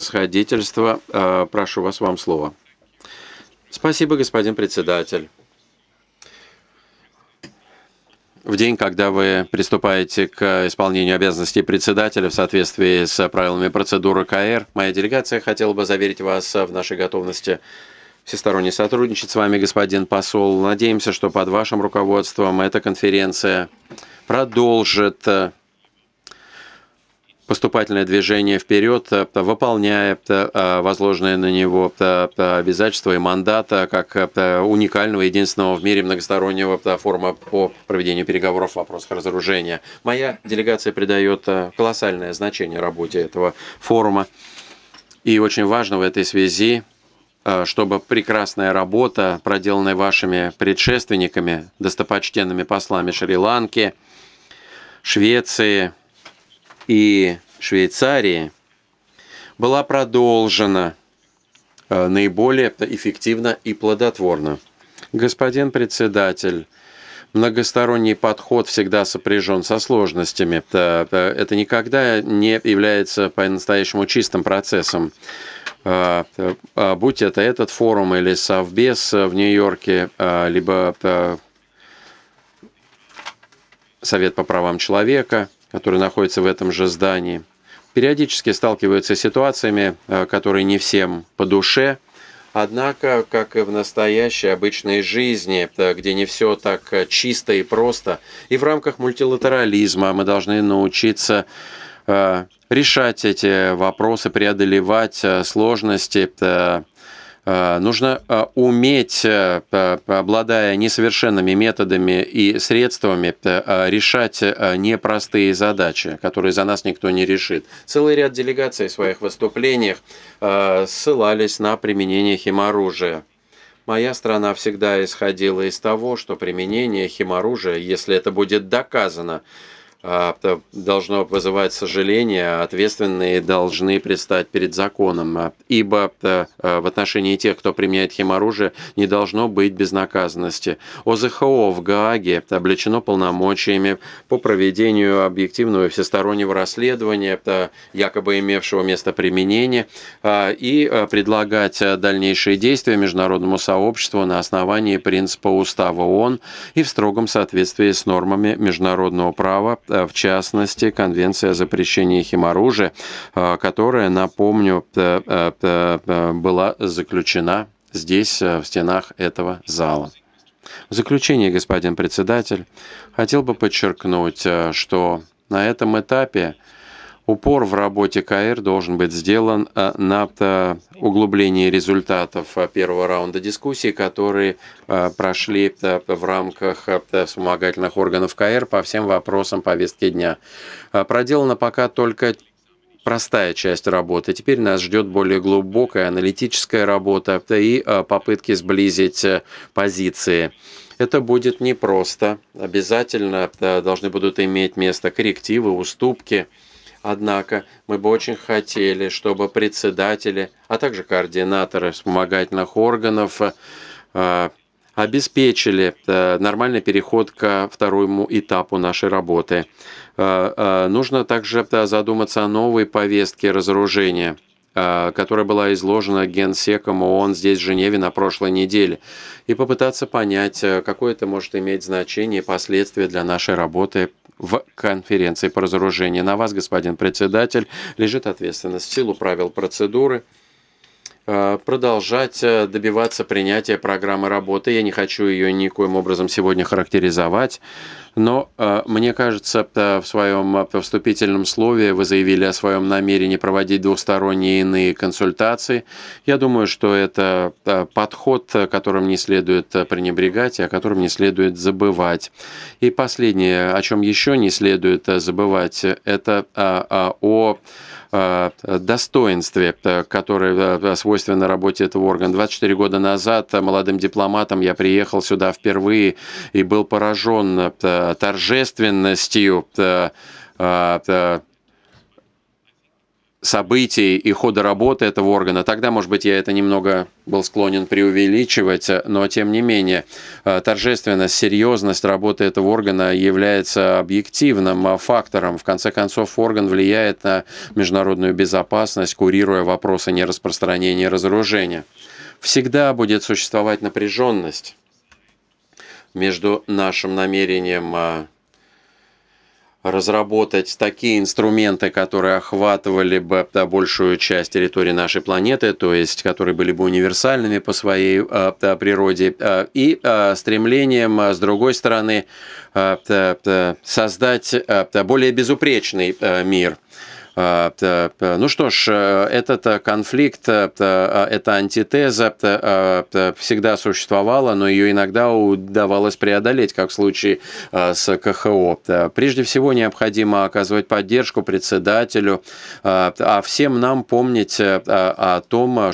превосходительство, прошу вас, вам слово. Спасибо, господин председатель. В день, когда вы приступаете к исполнению обязанностей председателя в соответствии с правилами процедуры КР, моя делегация хотела бы заверить вас в нашей готовности всесторонне сотрудничать с вами, господин посол. Надеемся, что под вашим руководством эта конференция продолжит поступательное движение вперед, выполняя возложенные на него обязательства и мандата как уникального, единственного в мире многостороннего форума по проведению переговоров в вопросах разоружения. Моя делегация придает колоссальное значение работе этого форума. И очень важно в этой связи, чтобы прекрасная работа, проделанная вашими предшественниками, достопочтенными послами Шри-Ланки, Швеции и Швейцарии, была продолжена наиболее эффективно и плодотворно. Господин председатель, многосторонний подход всегда сопряжен со сложностями. Это никогда не является по-настоящему чистым процессом. Будь это этот форум или Совбез в Нью-Йорке, либо Совет по правам человека, который находится в этом же здании, периодически сталкиваются с ситуациями, которые не всем по душе. Однако, как и в настоящей обычной жизни, где не все так чисто и просто, и в рамках мультилатерализма мы должны научиться решать эти вопросы, преодолевать сложности. Нужно уметь, обладая несовершенными методами и средствами, решать непростые задачи, которые за нас никто не решит. Целый ряд делегаций в своих выступлениях ссылались на применение химоружия. Моя страна всегда исходила из того, что применение химоружия, если это будет доказано, должно вызывать сожаление, а ответственные должны предстать перед законом, ибо в отношении тех, кто применяет химоружие, не должно быть безнаказанности. ОЗХО в Гааге облечено полномочиями по проведению объективного и всестороннего расследования, якобы имевшего место применения, и предлагать дальнейшие действия международному сообществу на основании принципа Устава ООН и в строгом соответствии с нормами международного права, в частности, Конвенция о запрещении химоружия, которая, напомню, была заключена здесь, в стенах этого зала. В заключение, господин председатель, хотел бы подчеркнуть, что на этом этапе упор в работе КР должен быть сделан на углублении результатов первого раунда дискуссий, которые прошли в рамках вспомогательных органов КР по всем вопросам повестки дня. Проделана пока только простая часть работы. Теперь нас ждет более глубокая аналитическая работа и попытки сблизить позиции. Это будет непросто. Обязательно должны будут иметь место коррективы, уступки. Однако мы бы очень хотели, чтобы председатели, а также координаторы вспомогательных органов обеспечили нормальный переход ко второму этапу нашей работы. Нужно также задуматься о новой повестке разоружения, которая была изложена Генсеком ООН здесь, в Женеве, на прошлой неделе, и попытаться понять, какое это может иметь значение и последствия для нашей работы в конференции по разоружению. На вас, господин председатель, лежит ответственность в силу правил процедуры продолжать добиваться принятия программы работы. Я не хочу ее никоим образом сегодня характеризовать, но мне кажется, в своем вступительном слове вы заявили о своем намерении проводить двусторонние иные консультации. Я думаю, что это подход, которым не следует пренебрегать и о котором не следует забывать. И последнее, о чем еще не следует забывать, это о достоинстве, которое свойственно работе этого органа. 24 года назад молодым дипломатом я приехал сюда впервые и был поражен торжественностью событий и хода работы этого органа. Тогда, может быть, я это немного был склонен преувеличивать, но тем не менее торжественность, серьезность работы этого органа является объективным фактором. В конце концов, орган влияет на международную безопасность, курируя вопросы нераспространения и разоружения. Всегда будет существовать напряженность между нашим намерением разработать такие инструменты, которые охватывали бы большую часть территории нашей планеты, то есть которые были бы универсальными по своей природе, и стремлением, с другой стороны, создать более безупречный мир. Ну что ж, этот конфликт, эта антитеза всегда существовала, но ее иногда удавалось преодолеть, как в случае с КХО. Прежде всего необходимо оказывать поддержку председателю, а всем нам помнить о том,